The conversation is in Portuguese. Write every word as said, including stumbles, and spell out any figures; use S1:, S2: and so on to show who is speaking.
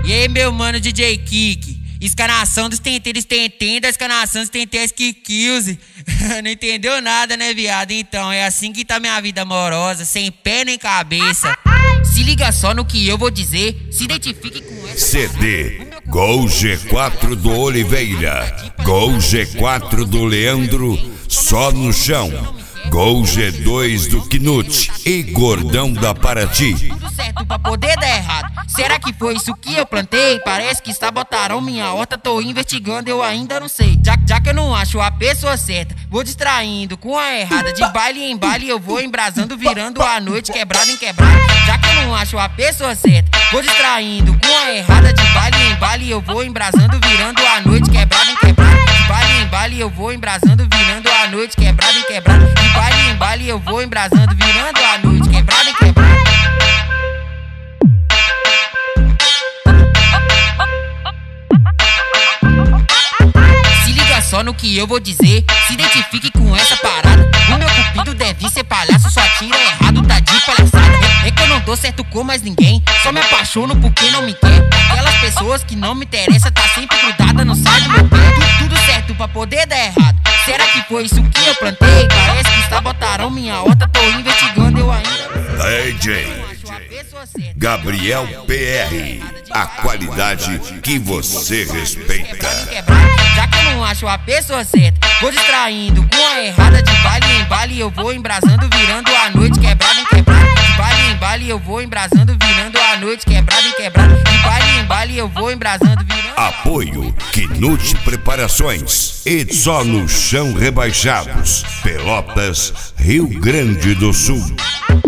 S1: E aí, meu mano D J Kik, escanação dos tenteiros tentem, da escanação dos tenteiros que kills. Não entendeu nada, né, viado? Então, é assim que tá minha vida amorosa, sem pé nem cabeça. Se liga só no que eu vou dizer, se identifique com essa...
S2: C D Gol G quatro do Oliveira, Gol G quatro do Leandro, Só no Chão, Gol G dois do Knut e Gordão da Paraty.
S1: Tudo certo pra poder dar errado. Será que foi isso que eu plantei? Parece que sabotaram minha horta, tô investigando, eu ainda não sei. Já, já que eu não acho a pessoa certa, vou distraindo com a errada. De baile em baile eu vou embrasando, virando a noite quebrada em quebrada. Já que eu não acho a pessoa certa, vou distraindo com a errada. De baile em baile eu vou embrasando, virando a noite quebrada em quebrada. De baile em baile eu vou embrasando, virando a noite quebrada em quebrada. De baile em baile eu vou embrasando, virando a noite quebrada em quebrada. Se liga só no que eu vou dizer, se identifique com essa parada. O meu cupido deve ser palhaço, só tira errado, tá de palhaçada. É que eu não dou certo com mais ninguém, só me apaixono porque não me quer. Aquelas pessoas que não me interessam, tá sempre grudada, não sai do meu pé. Tudo, tudo certo pra poder dar errado. Será que foi isso que eu plantei? Parece que sabotaram minha horta, tô investigando, eu ainda...
S2: D J Gabriel P R, a qualidade que você respeita.
S1: Já que eu não acho a pessoa certa, vou distraindo com a errada. De baile em baile eu vou embrasando, virando a noite quebrada em quebrada. De baile em baile eu vou embrasando, virando a noite quebrada em quebrada. De baile em baile eu vou embrasando, virando...
S2: Apoio Knut Preparações e Só no Chão Rebaixados, Pelotas, Rio Grande do Sul.